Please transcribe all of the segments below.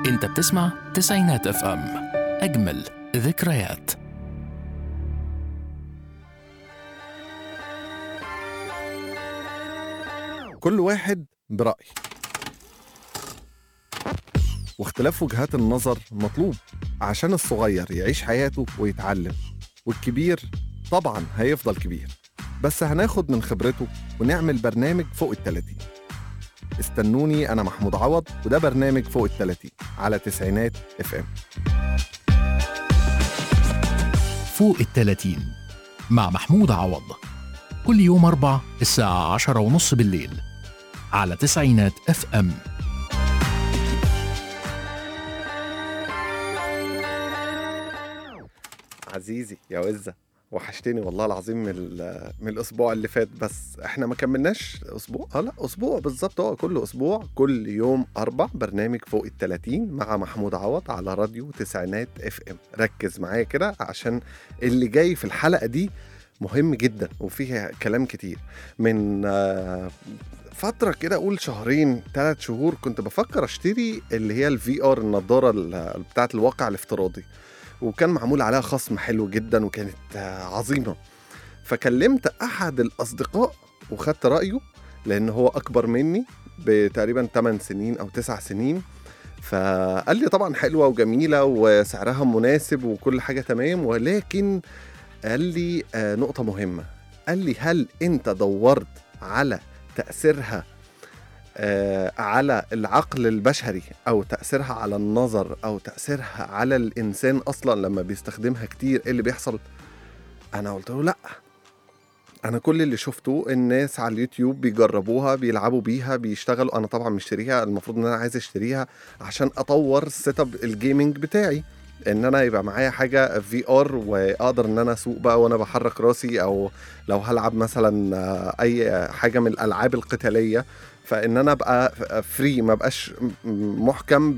انت بتسمع تسعينات اف ام، اجمل ذكريات. كل واحد برأي، واختلاف وجهات النظر مطلوب عشان الصغير يعيش حياته ويتعلم، والكبير طبعا هيفضل كبير، بس هناخد من خبرته ونعمل برنامج فوق ال30. استنوني، أنا محمود عوض، وده برنامج فوق ال30 على تسعينات اف ام. فوق ال30 مع محمود عوض، كل يوم 4 الساعة 10:30 بالليل على تسعينات اف ام. عزيزي يا وزة، وحشتني والله العظيم من الاسبوع اللي فات، بس احنا ما كملناش اسبوع. لا، اسبوع بالظبط. كل اسبوع كل يوم 4 برنامج فوق ال30 مع محمود عوض على راديو تسعينات اف ام. ركز معايا كده عشان اللي جاي في الحلقة دي مهم جدا وفيها كلام كتير. من فترة كده، أقول 2-3 شهور، كنت بفكر اشتري اللي هي الفي ار، النظارة بتاعت الواقع الافتراضي، وكان معمول عليها خصم حلو جدا وكانت عظيمة. فكلمت أحد الأصدقاء وخدت رأيه، لأن هو أكبر مني بتقريبا 8 سنين أو 9 سنين. فقال لي طبعا حلوة وجميلة وسعرها مناسب وكل حاجة تمام، ولكن قال لي نقطة مهمة. قال لي: هل أنت دورت على تأثيرها على العقل البشري، أو تأثيرها على النظر، أو تأثيرها على الإنسان أصلا لما بيستخدمها كتير؟ إيه اللي بيحصل؟ أنا قلت له: لأ، أنا كل اللي شفته الناس على اليوتيوب بيجربوها، بيلعبوا بيها، بيشتغلوا. أنا طبعا مشتريها، المفروض إن أنا عايز اشتريها عشان أطور السيت اب الجيمنج بتاعي، ان انا يبقى معايا حاجه في ار واقدر ان انا اسوق بقى وانا بحرك راسي، او لو هلعب مثلا اي حاجه من الالعاب القتاليه، فان انا ابقى فري، ما بقاش محكم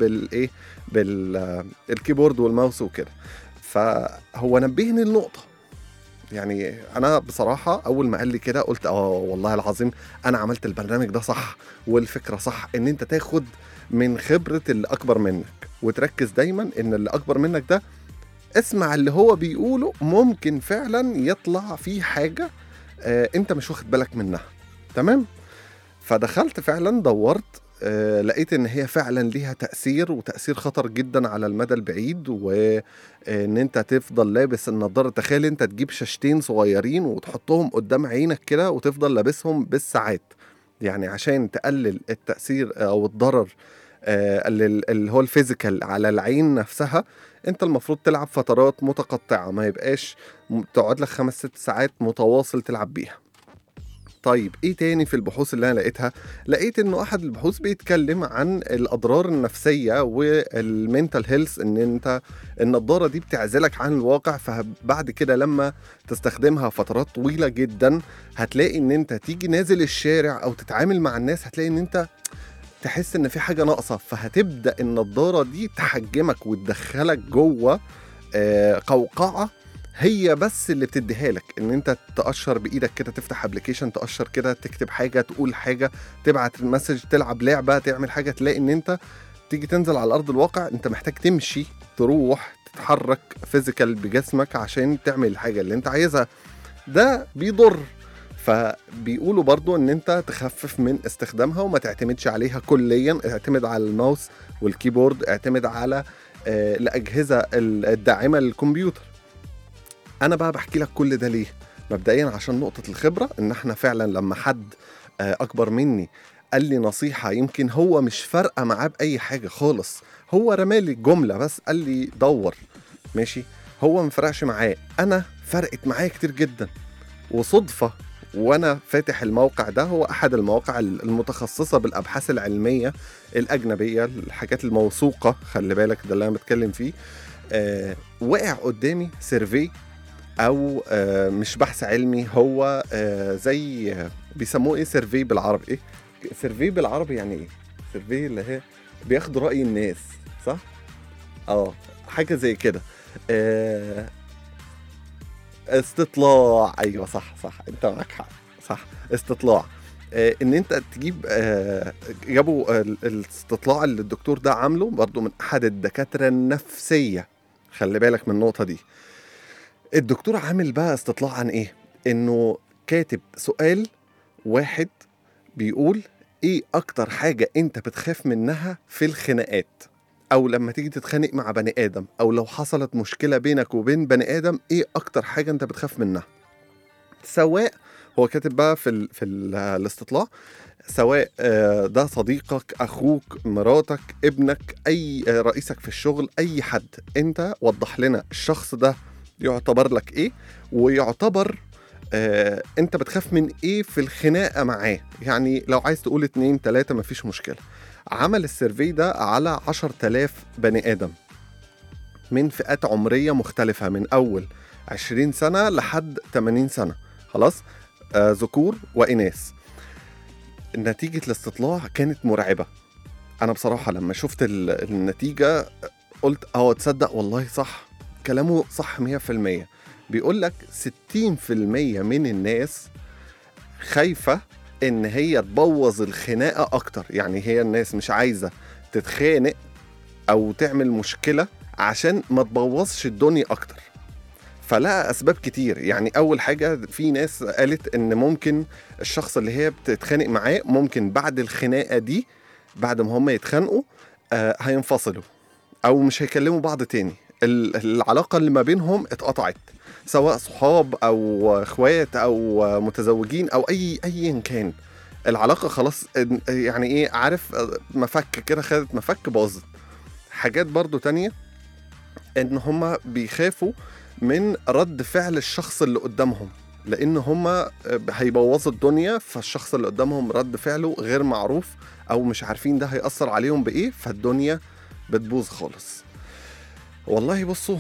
بالكيبورد والماوس وكده. فهو نبهني النقطه. يعني انا بصراحه اول ما قال لي كده قلت والله العظيم انا عملت البرنامج ده صح، والفكره صح، ان انت تاخد من خبره اللي اكبر منك، وتركز دايما ان اللي اكبر منك ده اسمع اللي هو بيقوله، ممكن فعلا يطلع فيه حاجه انت مش واخد بالك منها. تمام. فدخلت فعلا دورت، لقيت ان هي فعلا ليها تأثير، وتأثير خطر جدا على المدى البعيد، وان انت تفضل لابس النضارة. تخيل انت تجيب شاشتين صغيرين وتحطهم قدام عينك كده وتفضل لابسهم بالساعات، يعني عشان تقلل التأثير او الضرر اللي هو الفيزيكال على العين نفسها. انت المفروض تلعب فترات متقطعة، ما يبقاش تقعد لك 5-6 ساعات متواصل تلعب بيها. طيب ايه تاني في البحوث اللي انا لقيتها؟ لقيت انه احد البحوث بيتكلم عن الاضرار النفسية والمنتال هيلث، ان انت النضارة دي بتعزلك عن الواقع، فبعد كده لما تستخدمها فترات طويلة جدا هتلاقي ان انت تيجي نازل الشارع او تتعامل مع الناس، هتلاقي ان انت تحس ان في حاجة ناقصة، فهتبدأ النضارة دي تحجمك وتدخلك جوه قوقعة هي بس اللي بتديها لك. ان انت تقشر بايدك كده، تفتح ابليكيشن تقشر كده، تكتب حاجة، تقول حاجة، تبعت المسج، تلعب لعبة، تعمل حاجة، تلاقي ان انت تيجي تنزل على ارض الواقع انت محتاج تمشي، تروح تتحرك فيزيكال بجسمك عشان تعمل الحاجة اللي انت عايزها. ده بيضر. فبيقولوا برضو ان انت تخفف من استخدامها وما تعتمدش عليها كليا، اعتمد على الماوس والكيبورد، اعتمد على الأجهزة الداعمة للكمبيوتر. انا بقى بحكي لك كل ده ليه؟ مبدئيا عشان نقطة الخبرة، ان احنا فعلا لما حد اكبر مني قال لي نصيحة يمكن هو مش فارقة معاه بأي حاجة خالص، هو رمالي الجملة بس، قال لي دور، ماشي، هو مفرقش معاه، انا فرقت معايا كتير جدا. وصدفة وانا فاتح الموقع ده، هو احد المواقع المتخصصة بالابحاث العلمية الاجنبية، الحاجات الموثوقة، خلي بالك ده اللي انا بتكلم فيه. وقع قدامي سيرفي، او مش بحث علمي، هو زي بيسموه ايه سيرفي بالعربي؟ ايه سيرفي بالعربي؟ يعني ايه سيرفي؟ اللي هي بياخدوا رأي الناس، صح؟ حاجة زي كده. استطلاع، ايوه صح، انت معاك حق، صح، استطلاع. ان انت تجيب جابوا الاستطلاع اللي الدكتور ده عامله برضو من احد الدكاترة النفسية. خلي بالك من النقطة دي. الدكتور عامل بقى استطلاع عن ايه؟ انه كاتب سؤال واحد بيقول ايه اكتر حاجة انت بتخاف منها في الخناقات، او لما تيجي تتخانق مع بني ادم، او لو حصلت مشكلة بينك وبين بني ادم، ايه اكتر حاجة انت بتخاف منها؟ سواء هو كاتب بقى في الاستطلاع، سواء ده صديقك، اخوك، مراتك، ابنك، اي رئيسك في الشغل، اي حد، انت وضح لنا الشخص ده يعتبر لك ايه، ويعتبر انت بتخاف من ايه في الخناقة معاه. يعني لو عايز تقول 2 3 مفيش مشكلة. عمل السيرفي ده على 10,000 بني آدم من فئات عمرية مختلفة، من أول 20 سنة لحد 80 سنة، خلاص، ذكور وإناث. نتيجة الاستطلاع كانت مرعبة. أنا بصراحة لما شفت النتيجة قلت تصدق والله صح، كلامه صح 100%. بيقول لك 60% من الناس خايفة إن هي تبوظ الخناقة أكتر. يعني هي الناس مش عايزة تتخانق أو تعمل مشكلة عشان ما تبوظش الدنيا أكتر. فلا أسباب كتير. يعني أول حاجة، في ناس قالت إن ممكن الشخص اللي هي بتتخانق معاه ممكن بعد الخناقة دي، بعد ما هم يتخانقوا هينفصلوا أو مش هيكلموا بعض تاني. العلاقة اللي ما بينهم اتقطعت، سواء صحاب أو اخوات أو متزوجين أو أيا كان. العلاقة خلاص، يعني إيه، عارف، مفك كده، خدت مفك باظت. حاجات برضو تانية إن هم بيخافوا من رد فعل الشخص اللي قدامهم، لأن هم هيبوظوا الدنيا، فالشخص اللي قدامهم رد فعله غير معروف أو مش عارفين ده هيأثر عليهم بإيه، فالدنيا بتبوظ خالص. والله بصوا،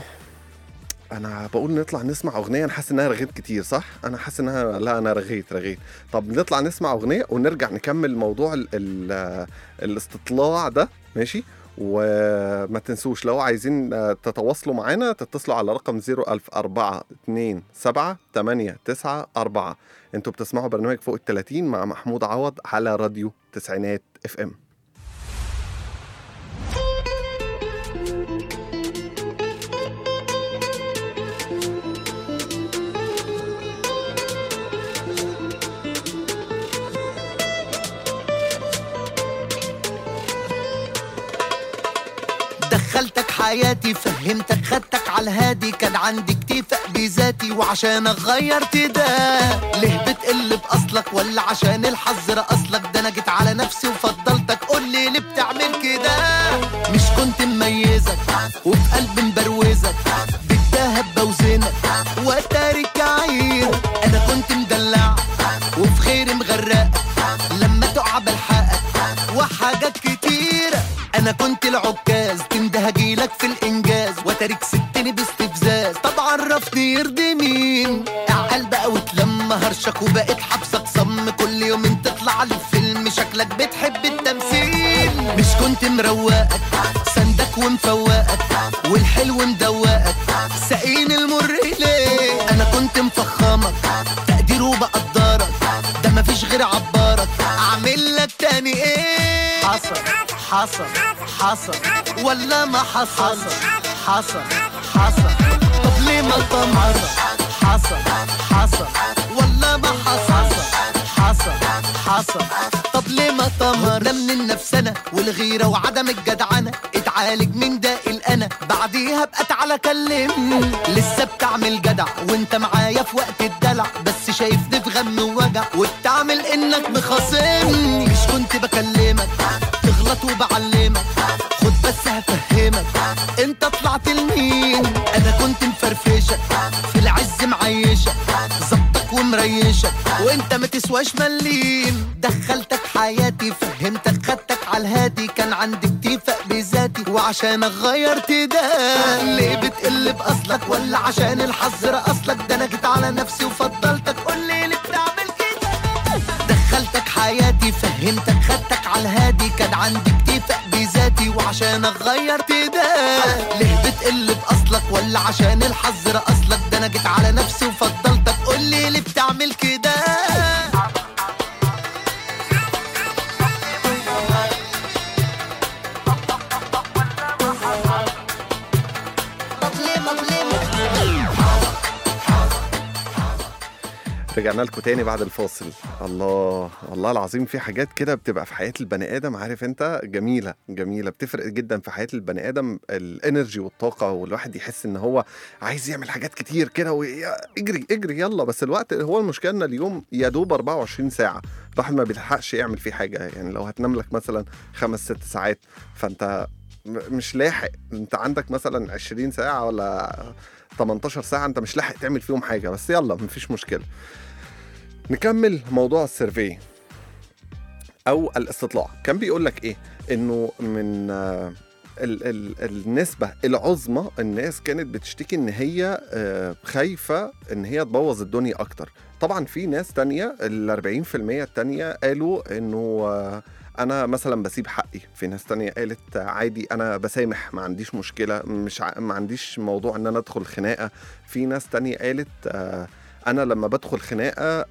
أنا بقول نطلع نسمع أغنية. أنا حاسس إنها رغيت كتير، صح؟ أنا حاسس إنها، لا أنا رغيت. طب نطلع نسمع أغنية ونرجع نكمل موضوع الاستطلاع ده، ماشي؟ وما تنسوش لو عايزين تتواصلوا معنا تتصلوا على رقم 004277894. انتوا بتسمعوا برنامج فوق 30 مع محمود عوض على راديو تسعينات FM. دخلتك حياتي، فهمتك، خدتك على الهادي، كان عندي اكتفاء بذاتي وعشانك غيرت ده. ليه بتقل بأصلك ولا عشان الحظ رقصلك؟ ده انا جيت على نفسي وفضلتك، قولي ليه بتعمل كده؟ مش كنت مميزك وفي قلبي مبروزك، بالدهب بوزنك واتارك عير. انا كنت مدلع وفي خير مغرق، لما تقع بلحقك وحاجات كتيرة. انا كنت العكاز، تنده هجيلك في الانجاز، وتارك ستني باستفزاز. طب عرفني يرضي مين؟ اعقل بقى وتلم هرشك، وبقيت حبسك صم. كل يوم تطلع لي فيلم، شكلك بتحب التمثيل. مش كنت مروقك، سندك ومفوقك، والحلو مدوقك، ساقين المر ليه؟ انا كنت مفخمك، تقدير وبقدرك، ده مفيش غير عبارك. اعمل لك تاني ايه؟ حصل ولا ما حصل؟ حصل طب ليه ما طمر؟ حصل ولا ما حصل طب ليه ما طمر؟ ده من النفسنة والغيرة وعدم الجدعنة، اتعالج من داء الأنا، بعديها بقى تعالى كلمني. لسه بتعمل جدع وانت معايا في وقت الدلع، بس شايفني في غم ووجع وبتعمل انك مخاصمني. مش كنت بكلمك تغلط وبعلمك، خد بس هفهمك انت طلعت لمين. انا كنت مفرفشك في العز معيشك، ظبطك ومريشك وانت ما تسواش مليم. دخلتك حياتي، فهمتك، خدتك على الهادي، كان عندي اكتفاء بذاتي وعشانك غيرت ده. ليه بتقل بأصلك ولا عشان الحظ رقصلك؟ ده انا جيت على نفسي وفضلتك، قولي ليه بتعمل كده؟ دخلتك حياتي، فهمتك، خدتك على الهادي، كان عندي اكتفاء بذاتي وعشانك غيرت ده. ليه بتقل بأصلك ولا عشان الحظ رقصلك؟ ده انا جيت على نفسي وفضلتك، قولي ليه بتعمل كده؟ رجعنا لكم تاني بعد الفاصل. الله والله العظيم في حاجات كده بتبقى في حياة البني آدم، عارف انت، جميلة جميلة، بتفرق جدا في حياة البني آدم، الانرجي والطاقة، والواحد يحس ان هو عايز يعمل حاجات كتير كده ويجري اجري يلا. بس الوقت هو المشكلة ان اليوم يا دوب 24 ساعة، الواحد ما بيلحقش يعمل فيه حاجة. يعني لو هتنام لك مثلا 5-6 ساعات فانت مش لاحق. انت عندك مثلا 20 ساعة ولا 18 ساعة انت مش لاحق تعمل فيهم حاجة. بس يلا مفيش مشكلة، نكمل موضوع السيرفي او الاستطلاع. كان بيقول لك ايه؟ انه من النسبة العظمى الناس كانت بتشتكي ان هي خايفة ان هي تبوظ الدنيا اكتر. طبعا في ناس تانية، 40% التانية قالوا انه انا مثلا بسيب حقي. في ناس تانية قالت عادي انا بسامح، ما عنديش مشكلة، ما عنديش موضوع ان انا ادخل خناقة. في ناس تانية قالت انا لما بدخل خناقة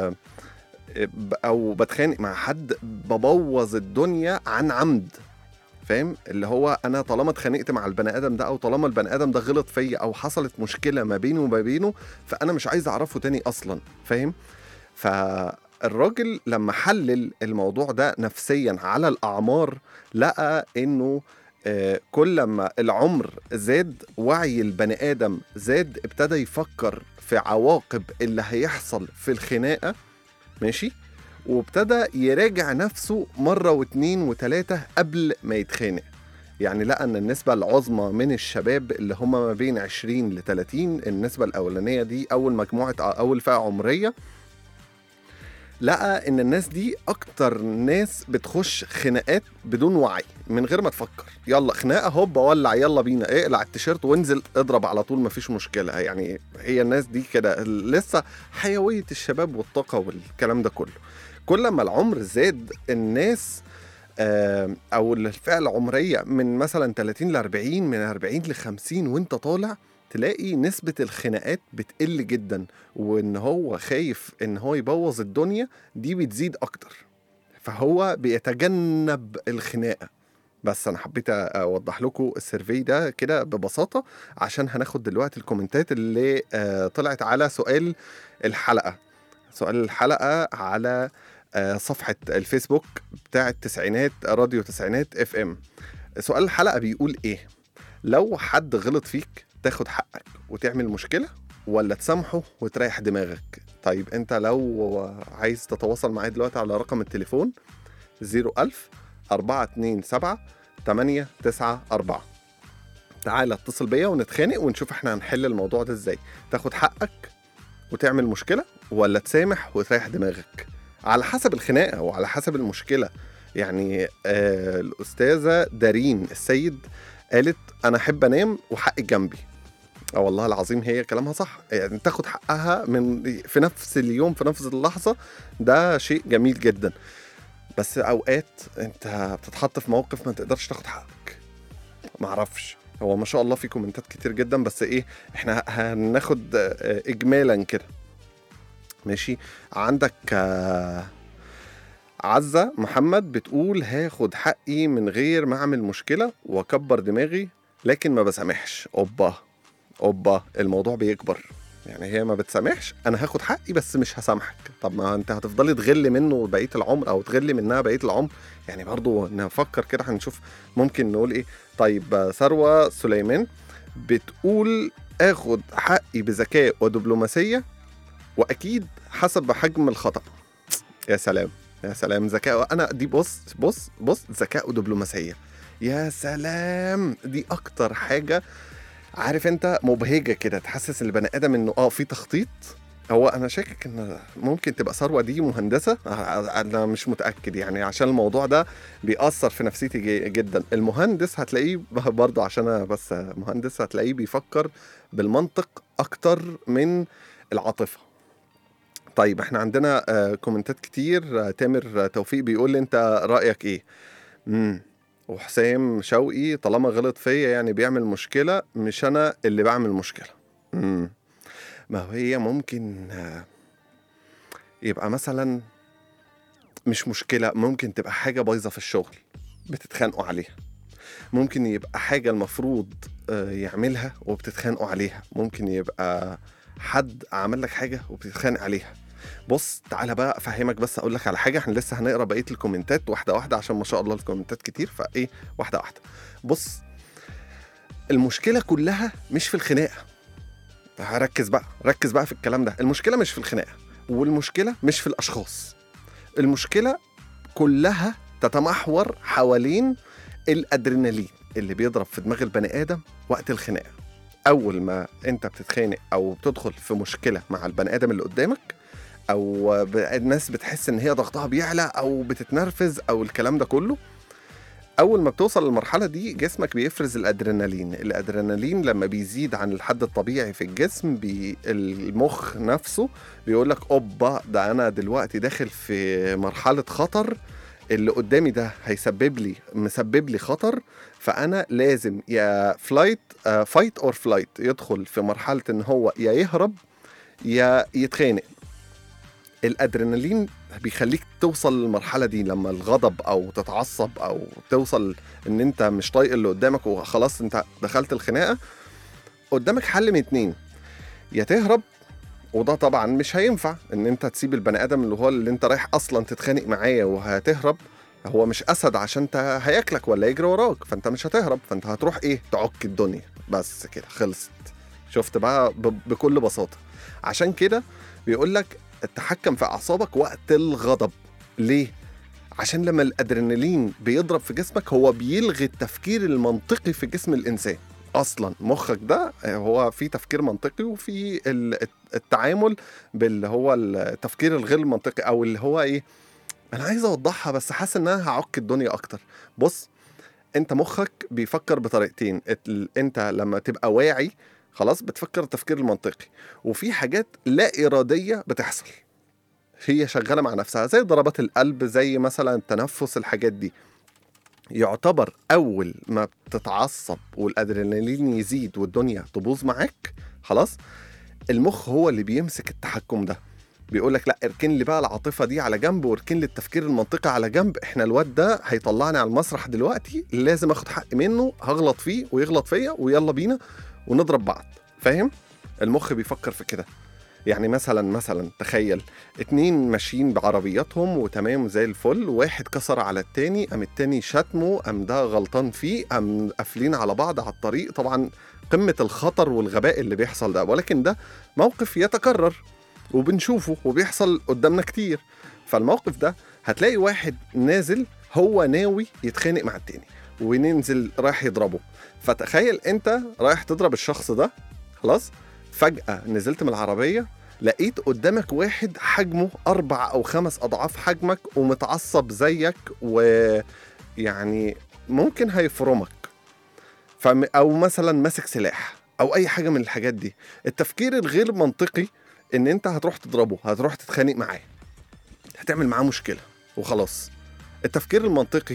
او بتخانق مع حد ببوظ الدنيا عن عمد. فاهم؟ اللي هو انا طالما اتخانقت مع البني ادم ده، او طالما البني ادم ده غلط فيا، او حصلت مشكلة ما بيني وما بينه، فانا مش عايز اعرفه تاني اصلا. فاهم؟ فالراجل لما حلل الموضوع ده نفسيا على الأعمار لقى إنه كل ما العمر زاد وعي البني آدم زاد، ابتدى يفكر في عواقب اللي هيحصل في الخناقة، ماشي، وابتدى يراجع نفسه مرة واثنين وثلاثة قبل ما يتخانق. يعني لقى أن النسبة العظمى من الشباب اللي هم ما بين 20 ل 30، النسبة الأولانية دي أول فئة عمرية، لقى ان الناس دي اكتر ناس بتخش خناقات بدون وعي، من غير ما تفكر. يلا خناقه هوبا ولع، يلا بينا، اقلع التيشيرت وانزل اضرب على طول، مفيش مشكله. يعني هي الناس دي كده لسه حيويه الشباب والطاقه والكلام ده كله. كل ما العمر زاد الناس او الفئه العمريه من مثلا 30 ل 40، من 40 ل 50 وانت طالع، تلاقي نسبة الخناقات بتقل جدا، وان هو خايف ان هو يبوظ الدنيا دي بتزيد اكتر، فهو بيتجنب الخناقة. بس انا حبيت اوضح لكم السيرفي ده كده ببساطة، عشان هناخد دلوقتي الكومنتات اللي طلعت على سؤال الحلقة. سؤال الحلقة على صفحة الفيسبوك بتاعة تسعينات راديو تسعينات FM. سؤال الحلقة بيقول ايه؟ لو حد غلط فيك تاخد حقك وتعمل مشكلة، ولا تسامحه وتريح دماغك؟ طيب انت لو عايز تتواصل معايا دلوقتي على رقم التليفون 01000-427-894، تعال اتصل بيا ونتخانق ونشوف احنا هنحل الموضوع ده ازاي. تاخد حقك وتعمل مشكلة، ولا تسامح وتريح دماغك؟ على حسب الخناقة وعلى حسب المشكلة. يعني الأستاذة دارين السيد قالت أنا أحب أنام وحقي جنبي. والله العظيم هي كلامها صح. يعني تاخد حقها في نفس اليوم في نفس اللحظة، ده شيء جميل جدا. بس أوقات أنت بتتحط في موقف ما تقدرش تاخد حقك. معرفش، هو ما شاء الله في كومنتات كتير جدا، بس إيه، إحنا هناخد إجمالا كده. ماشي، عندك عزة محمد بتقول هاخد حقي من غير ما أعمل مشكلة وأكبر دماغي، لكن ما بسامحش. أوبا الموضوع بيكبر. يعني هي ما بتسامحش، أنا هاخد حقي بس مش هسامحك. طب ما أنت هتفضلي تغلي منه بقية العمر، أو تغلي منها بقية العمر. يعني برضو نفكر كده، هنشوف ممكن نقول إيه. طيب ثروة سليمان بتقول آخد حقي بذكاء ودبلوماسية، وأكيد حسب حجم الخطأ. يا سلام يا سلام، ذكاء. أنا دي بص ذكاء ودبلوماسية، يا سلام، دي أكتر حاجة عارف انت مبهجة كده، تحسس البني آدم انه في تخطيط. هو انا شاكك ان ممكن تبقى ثروة دي مهندسة، انا مش متأكد يعني، عشان الموضوع ده بيأثر في نفسيتي جدا. المهندس هتلاقيه برضه، عشان انا بس مهندس، هتلاقيه بيفكر بالمنطق اكتر من العاطفة. طيب احنا عندنا كومنتات كتير. تامر توفيق بيقول لي انت رأيك ايه؟ وحسام شوقي طالما غلط فيا يعني بيعمل مشكلة، مش أنا اللي بعمل مشكلة. ما هي ممكن يبقى مثلا مش مشكلة، ممكن تبقى حاجة بايظة في الشغل بتتخانقوا عليها. ممكن يبقى حاجة المفروض يعملها وبتتخانقوا عليها. ممكن يبقى حد عمل لك حاجة وبتتخانق عليها. بص تعالى بقى افهمك، بس اقول لك على حاجه، احنا لسه هنقرا بقيه الكومنتات واحده واحده عشان ما شاء الله الكومنتات كتير، فايه واحده واحده. بص المشكله كلها مش في الخناقه، ركز بقى في الكلام ده. المشكله مش في الخناقه، والمشكله مش في الاشخاص، المشكله كلها تتمحور حوالين الادرينالين اللي بيضرب في دماغ البني ادم وقت الخناقه. اول ما انت بتتخانق او بتدخل في مشكله مع البني ادم اللي قدامك، او الناس بتحس ان هي ضغطها بيعلى او بتتنرفز او الكلام ده كله، اول ما بتوصل للمرحله دي جسمك بيفرز الادرينالين لما بيزيد عن الحد الطبيعي في الجسم، المخ نفسه بيقول لك اوبا، ده انا دلوقتي داخل في مرحله خطر، اللي قدامي ده مسبب لي خطر، فانا لازم يا فايت اور فلايت، يدخل في مرحله ان هو يا يهرب يا يتخانق. الادرينالين بيخليك توصل للمرحله دي لما الغضب او تتعصب او توصل ان انت مش طايق اللي قدامك وخلاص انت دخلت الخناقه. قدامك حل من اتنين، يا تهرب، وده طبعا مش هينفع ان انت تسيب البني ادم اللي انت رايح اصلا تتخانق معاه وهتهرب، هو مش اسد عشان انت هياكلك ولا يجري وراك، فانت مش هتهرب، فانت هتروح ايه، تعك الدنيا بس كده خلصت. شفت بقى بكل بساطه. عشان كده بيقول لك التحكم في اعصابك وقت الغضب. ليه؟ عشان لما الادرينالين بيضرب في جسمك هو بيلغي التفكير المنطقي في جسم الانسان. اصلا مخك ده هو في تفكير منطقي وفي التعامل باللي هو التفكير الغير منطقي، او اللي هو ايه، انا عايز اوضحها بس حاسس ان انا هعك الدنيا اكتر. بص انت مخك بيفكر بطريقتين، انت لما تبقى واعي خلاص بتفكر التفكير المنطقي، وفي حاجات لا إرادية بتحصل هي شغالة مع نفسها زي ضربات القلب، زي مثلا التنفس، الحاجات دي. يعتبر أول ما بتتعصب والأدرينالين يزيد والدنيا تبوظ معاك خلاص، المخ هو اللي بيمسك التحكم ده، بيقولك لا اركن لي بقى العاطفة دي على جنب واركن لي التفكير المنطقي على جنب، احنا الواد ده هيطلعني على المسرح دلوقتي، لازم اخد حق منه، هغلط فيه ويغلط فيا ويلا بينا ونضرب بعض. فاهم؟ المخ بيفكر في كده. يعني مثلا تخيل 2 ماشيين بعربياتهم وتمام زي الفل، واحد كسر على التاني، قام التاني شتمه، قام ده غلطان فيه، قام قافلين على بعض على الطريق. طبعا قمة الخطر والغباء اللي بيحصل ده، ولكن ده موقف يتكرر وبنشوفه وبيحصل قدامنا كتير. فالموقف ده هتلاقي واحد نازل هو ناوي يتخانق مع التاني وننزل رايح يضربه، فتخيل انت رايح تضرب الشخص ده خلاص، فجأة نزلت من العربية لقيت قدامك واحد حجمه 4 أو 5 أضعاف حجمك ومتعصب زيك، ويعني ممكن هيفرمك، أو مثلا ماسك سلاح أو أي حاجة من الحاجات دي. التفكير الغير منطقي إن أنت هتروح تضربه، هتروح تتخانق معاه، هتعمل معاه مشكلة وخلاص. التفكير المنطقي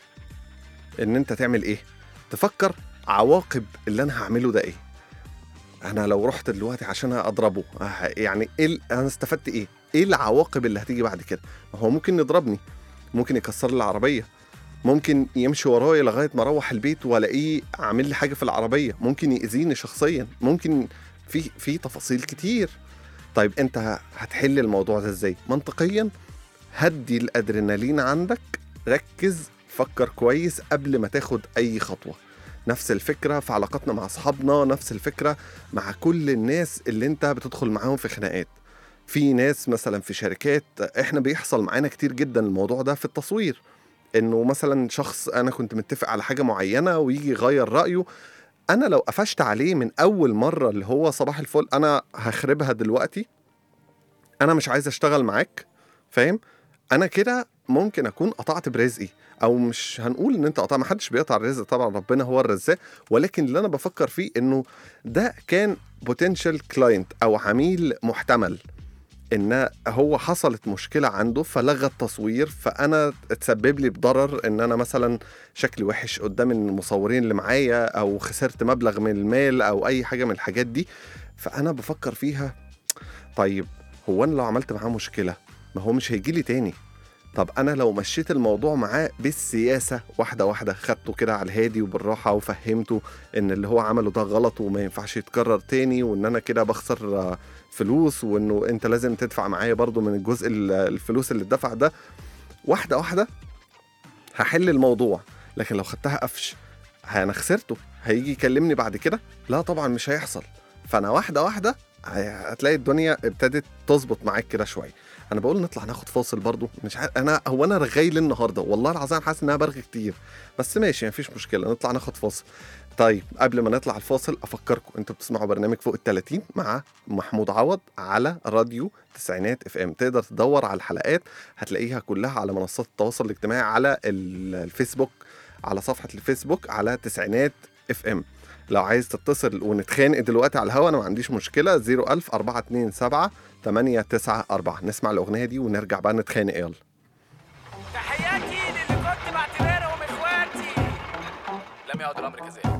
إن أنت تعمل إيه؟ تفكر عواقب اللي أنا هعمله ده إيه؟ أنا لو رحت دلوقتي عشان أضربه يعني إيه، أنا استفدت إيه؟ إيه العواقب اللي هتيجي بعد كده؟ هو ممكن يضربني، ممكن يكسر لي العربية، ممكن يمشي ورايا لغاية ما أروح البيت وألاقيه عامل لي حاجة في العربية، ممكن يأذيني شخصيا، ممكن في تفاصيل كتير. طيب أنت هتحل الموضوع ده إزاي؟ منطقيا هدي الأدرينالين عندك، ركز، فكر كويس قبل ما تاخد أي خطوة. نفس الفكرة في علاقاتنا مع أصحابنا، نفس الفكرة مع كل الناس اللي انت بتدخل معاهم في خناقات. في ناس مثلا في شركات، احنا بيحصل معانا كتير جدا الموضوع ده في التصوير، انه مثلا شخص انا كنت متفق على حاجة معينة ويجي يغير رأيه، انا لو قفشت عليه من اول مرة اللي هو صباح الفل انا هخربها دلوقتي، انا مش عايز اشتغل معاك، فاهم؟ انا كده ممكن اكون قطعت برزقي، او مش هنقول ان انت قطع، ما حدش بيقطع الرزق طبعا، ربنا هو الرزاق، ولكن اللي انا بفكر فيه انه ده كان potential client او عميل محتمل، ان هو حصلت مشكلة عنده فلغى التصوير، فانا اتسبب لي بضرر ان انا مثلا شكلي وحش قدام المصورين اللي معايا، او خسرت مبلغ من المال او اي حاجة من الحاجات دي. فانا بفكر فيها، طيب هو انا لو عملت معاه مشكلة ما هو مش هيجي لي تاني، طب أنا لو مشيت الموضوع معاه بالسياسة واحدة واحدة، خدته كده على الهادي وبالراحة وفهمته إن اللي هو عمله ده غلط وما ينفعش يتكرر تاني، وإن أنا كده بخسر فلوس، وانه انت لازم تدفع معايا برضو من الجزء الفلوس اللي اتدفع ده. واحده واحده هحل الموضوع. لكن لو خدتها قفش انا خسرته، هيجي يكلمني بعد كده؟ لا طبعا مش هيحصل. فانا واحده واحده هتلاقي الدنيا ابتدت تظبط معاك كده شويه. انا بقول نطلع ناخد فاصل برضو، مش انا رغاي النهارده والله العظيم، حاسس ان انا برغي كتير، بس ماشي مفيش مشكله، نطلع ناخد فاصل. طيب قبل ما نطلع الفاصل افكركم انتوا بتسمعوا برنامج فوق ال30 مع محمود عوض على راديو تسعينات اف ام. تقدر تدور على الحلقات هتلاقيها كلها على منصات التواصل الاجتماعي، على الفيسبوك، على صفحه الفيسبوك على تسعينات اف ام. لو عايز تتصل ونتخانق دلوقتي على الهوا انا ما عنديش مشكله، 01000 427 894. نسمع الاغنيه دي ونرجع بقى نتخانق. يلا. تحياتي للي كنت بعتبرهم اخواتي، لم يعد الامر كذلك.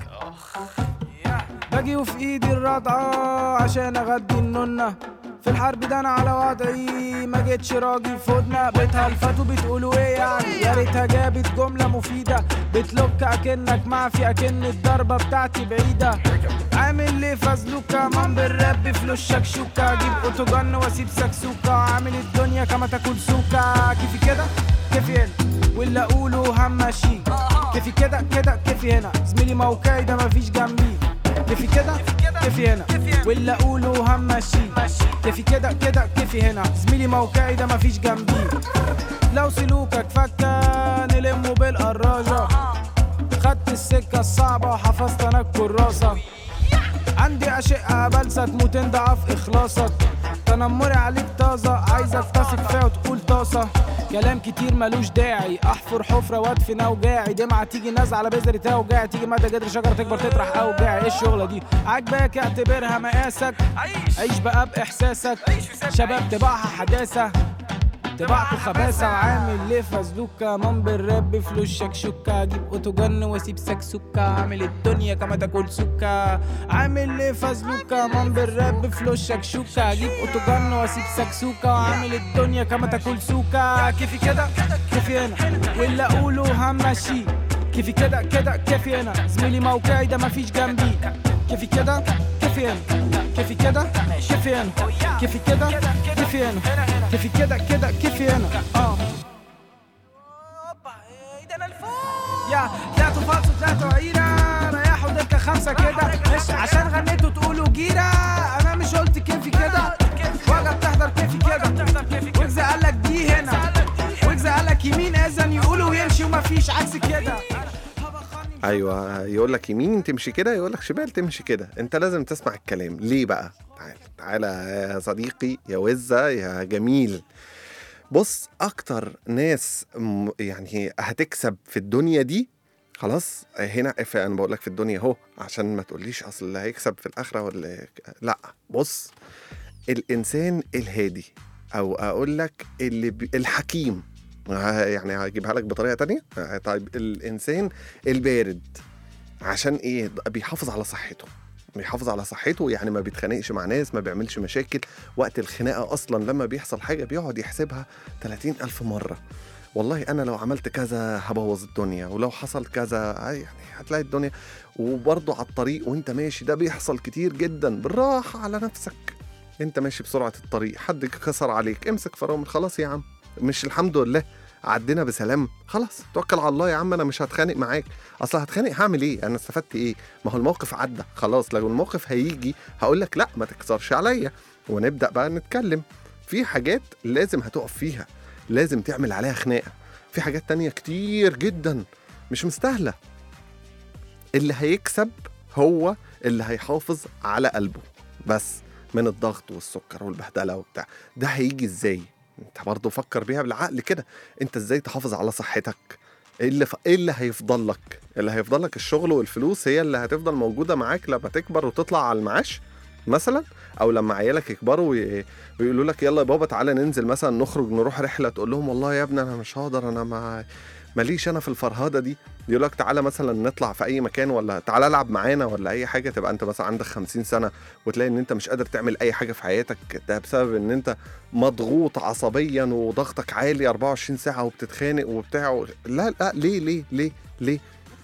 باجي وفي ايدي الرضعه عشان اغدي النونه، في الحرب ده انا على وضعي ما جيتش راجل فودنا. بتهلفتوا بتقولوا ايه يعني؟ يا ريتها جابت جمله مفيده، بتلوك اكنك معفي اكن الضربه بتاعتي بعيده. عامل ليه فازلوكا مان بالراب فلوس شكشوكا، اجيب اوتوجن واسيب سكسوكا، عامل الدنيا كما تاكل سوكا. كيفي كده كيفي هنا واللي اقوله همشي، كيفي كده كده كيفي هنا زميلي موقعي ده مفيش جنبي. كيفي كده كيفي هنا واللي اقوله همشي، كيفي كده كده كيفي هنا زميلي موقعي ده مفيش جنبي. لو سلوكك فكا نلمه بالقراجة، خدت السكة الصعبة وحفظت انا الكراسة. عندي اشقة بلسة تموت ضعف اخلاصك، تنمري عليك طازة عايزك تثق فيها وتقول طاسة. كلام كتير ملوش داعي، احفر حفرة وادفن اوجاعي. دمعة تيجي نازعة على بذرة اوجاعي، تيجي مدى جدر شجرة تكبر تطرح اوجاعي. ايه الشغلة دي عجباك اعتبرها مقاسك، عيش بقى باحساسك. شباب تبعها حداثة تبعكوا خباثة، وعامل ليه فازلوكا مان بالراب بفلوس شكشوكا، اجيب اوتوجن واسيب سكسوكا، عامل الدنيا كما تاكل سوكا. عامل ليه فازلوكا مان بالراب بفلوس شكشوكا، اجيب اوتوجن واسيب سكسوكا، عامل الدنيا كما تاكل سوكا. كيفي كده كيفي هنا واللي اقوله همشي، كيفي كده كده كيفي هنا زميلي موقعي ده مفيش جنبي. كيفي كده كيفي هنا كيفي كده كيفي هنا كيفي كده كيفي هنا كيفي كده كده كيفي هنا. ايه ده انا الفوق يا طلعتوا فالصو طلعتوا عيرة، ريحوا دكة 5 كده مش عشان غنيتوا تقولوا جيرة. انا مش قلت كيفي كده وجا بتحضر كيفي كده، وجز قالك دي هنا وجز قالك يمين اذن يقولوا ويمشي ومفيش عكس كده. ايوه يقول لك يمين تمشي كده، يقول لك شمال تمشي كده. انت لازم تسمع الكلام. ليه بقى؟ تعالى يا صديقي يا وزة يا جميل. بص، اكتر ناس يعني هتكسب في الدنيا دي، خلاص هنا انا بقول لك في الدنيا اهو عشان ما تقوليش اصل اللي هيكسب في الاخره ولا لا. بص، الانسان الهادي، او اقول لك الحكيم، يعني هجيبها لك بطريقه تانية. طيب الانسان البارد، عشان ايه؟ بيحافظ على صحته، يعني ما بيتخانقش مع ناس، ما بيعملش مشاكل. وقت الخناقه اصلا لما بيحصل حاجه بيقعد يحسبها 30,000 مره. والله انا لو عملت كذا هبوظ الدنيا، ولو حصل كذا يعني هتلاقي الدنيا. وبرضه على الطريق وانت ماشي ده بيحصل كتير جدا. بالراحه على نفسك، انت ماشي بسرعه الطريق حد كسر عليك، امسك فرامل، خلاص يا عم، مش الحمد لله عدينا بسلام، خلاص توكل على الله يا عم، انا مش هتخانق معاك. اصلا هتخانق هعمل ايه؟ انا استفدت ايه؟ ما هو الموقف عدى خلاص. لو الموقف هيجي هقول لك لا ما تكسرش عليا، ونبدا بقى نتكلم. في حاجات لازم هتقف فيها، لازم تعمل عليها خناقه. في حاجات تانية كتير جدا مش مستاهله. اللي هيكسب هو اللي هيحافظ على قلبه بس من الضغط والسكر والبهدله وبتاع. ده هيجي ازاي؟ انت برضو فكر بيها بالعقل كده. انت ازاي تحافظ على صحتك؟ ايه اللي هيفضل لك؟ اللي هيفضل لك الشغل والفلوس هي اللي هتفضل موجوده معاك لما تكبر وتطلع على المعاش مثلا، او لما عيالك يكبروا ويقولوا لك يلا يا بابا تعالى ننزل مثلا نخرج نروح رحله، تقول لهم والله يا ابني انا مش هقدر، انا ماليش انا في الفرهده دي. يقول لك تعالى مثلا نطلع في اي مكان، ولا تعالى العب معانا ولا اي حاجه. تبقى انت مثلا عندك 50 سنه وتلاقي ان انت مش قادر تعمل اي حاجه في حياتك. ده بسبب ان انت مضغوط عصبيا وضغطك عالي 24 ساعه وبتتخانق وبتاع. لا ليه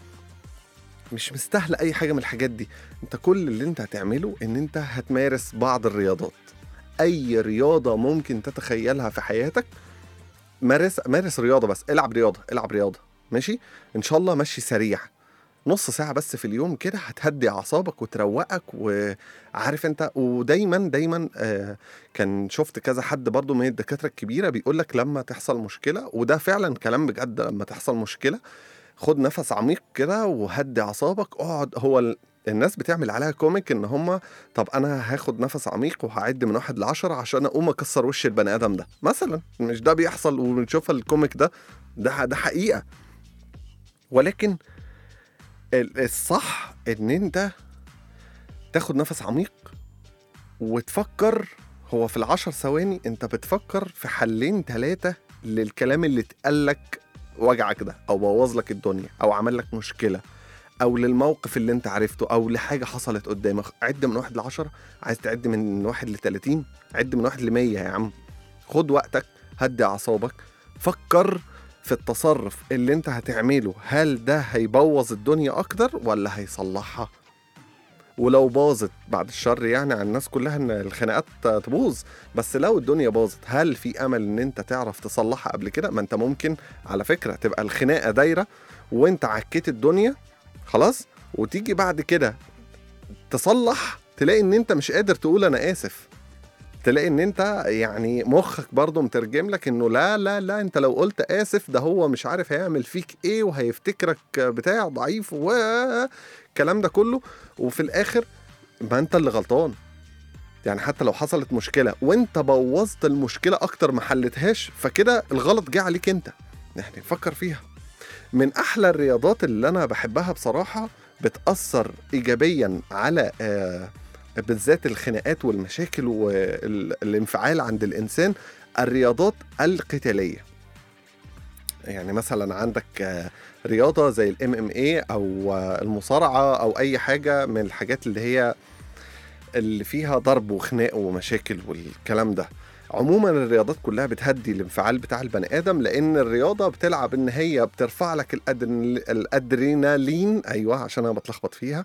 مش مستاهله اي حاجه من الحاجات دي. انت كل اللي انت هتعمله ان انت هتمارس بعض الرياضات. اي رياضه ممكن تتخيلها في حياتك. مارس رياضه، بس العب رياضه ماشي، ان شاء الله مشي سريع نص ساعة بس في اليوم كده، هتهدي أعصابك وتروقك. وعارف أنت، ودايما كان شفت كذا حد برضو من الدكاترة الكبيرة بيقولك لما تحصل مشكلة، وده فعلا كلام بجد، لما تحصل مشكلة خد نفس عميق كده وهدي أعصابك، اقعد. هو الناس بتعمل عليها كوميك ان هم طب انا هاخد نفس عميق وهعد من 1 ل10 عشان اقوم اكسر وش البني ادم ده مثلا. مش ده بيحصل وبنشوف الكوميك ده حقيقة. ولكن الصح ان انت تاخد نفس عميق وتفكر. هو في 10 ثواني انت بتفكر في حلين 3 للكلام اللي اتقالك وجعك ده، او بوظ لك الدنيا، او عمل لك مشكلة، او للموقف اللي انت عرفته، او لحاجة حصلت قدامك. عد من 1 ل10. عايز تعد من 1 ل30، عد من 1 ل100 يا عم. خد وقتك، هدي اعصابك، فكر في التصرف اللي انت هتعمله، هل ده هيبوظ الدنيا اكتر ولا هيصلحها؟ ولو باظت، بعد الشر يعني على الناس كلها ان الخناقات تبوظ، بس لو الدنيا باظت هل في امل ان انت تعرف تصلحها قبل كده؟ ما انت ممكن على فكرة تبقى الخناقة دايرة وانت عكيت الدنيا خلاص، وتيجي بعد كده تصلح تلاقي ان انت مش قادر تقول انا اسف. تلاقي ان انت يعني مخك برضو مترجم لك انه لا لا لا، انت لو قلت اسف ده هو مش عارف هيعمل فيك ايه وهيفتكرك بتاع ضعيف والكلام ده كله. وفي الاخر ما انت اللي غلطان. يعني حتى لو حصلت مشكلة وانت بوظت المشكلة اكتر ما حلتهاش، فكده الغلط جه عليك انت. يعني فكر فيها. من احلى الرياضات اللي انا بحبها بصراحة، بتأثر ايجابيا على بالذات الخناقات والمشاكل والانفعال عند الإنسان، الرياضات القتالية. يعني مثلا عندك رياضة زي MMA أو المصارعة أو أي حاجة من الحاجات اللي فيها ضرب وخناق ومشاكل والكلام ده. عموما الرياضات كلها بتهدي الانفعال بتاع البني آدم، لأن الرياضة بتلعب إن هي بترفع لك الأدرينالين. أيوة، عشان أنا بتلخبط فيها.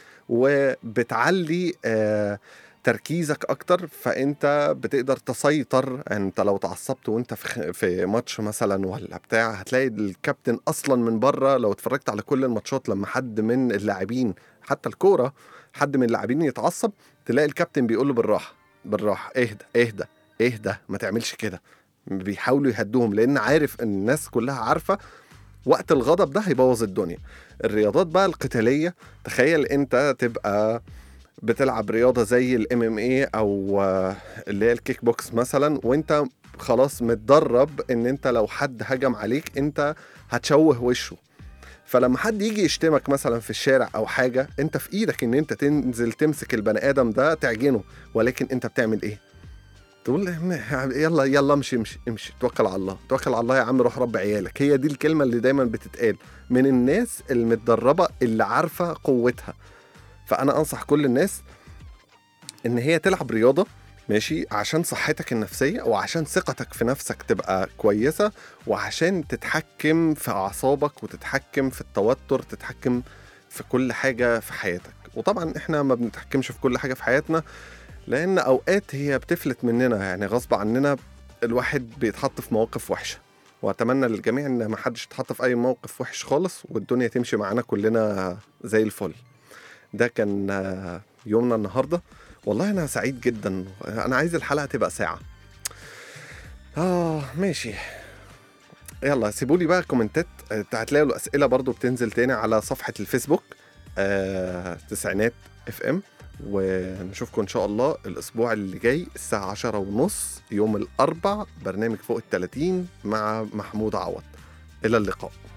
وبتعلي تركيزك اكتر، فانت بتقدر تسيطر. انت لو تعصبت وانت في ماتش مثلا ولا بتاع، هتلاقي الكابتن اصلا من بره. لو اتفرجت على كل الماتشات لما حد من اللاعبين، حتى الكوره، حد من اللاعبين يتعصب، تلاقي الكابتن بيقول له بالراحه اهدى ما تعملش كده. بيحاولوا يهدوهم، لان عارف ان الناس كلها عارفه وقت الغضب ده هيبوظ الدنيا. الرياضات بقى القتالية، تخيل انت تبقى بتلعب رياضة زي MMA او اللي هي الكيك بوكس مثلا، وانت خلاص متدرب ان انت لو حد هجم عليك انت هتشوه وشه. فلما حد يجي يشتمك مثلا في الشارع او حاجة، انت في ايدك ان انت تنزل تمسك البني ادم ده تعجنه، ولكن انت بتعمل ايه؟ تقول يلا امشي توكل على الله يا عم، روح رب عيالك. هي دي الكلمة اللي دايما بتتقال من الناس المتدربة اللي عارفة قوتها. فأنا أنصح كل الناس إن هي تلعب رياضة ماشي، عشان صحتك النفسية، وعشان ثقتك في نفسك تبقى كويسة، وعشان تتحكم في أعصابك وتتحكم في التوتر، تتحكم في كل حاجة في حياتك. وطبعا إحنا ما بنتحكمش في كل حاجة في حياتنا، لأن أوقات هي بتفلت مننا، يعني غصب عننا الواحد بيتحط في مواقف وحشة. وأتمنى للجميع إن ما حدش يتحط في أي موقف وحش خالص، والدنيا تمشي معانا كلنا زي الفل. ده كان يومنا النهاردة. والله أنا سعيد جدا. أنا عايز الحلقة تبقى ساعة. ماشي، يلا سيبولي بقى كومنتات. هتلاقوا الأسئلة برضو بتنزل تاني على صفحة الفيسبوك تسعينات FM. ونشوفكم إن شاء الله الأسبوع اللي جاي الساعة 10:30 يوم الأربع، برنامج فوق 30 مع محمود عوض. إلى اللقاء.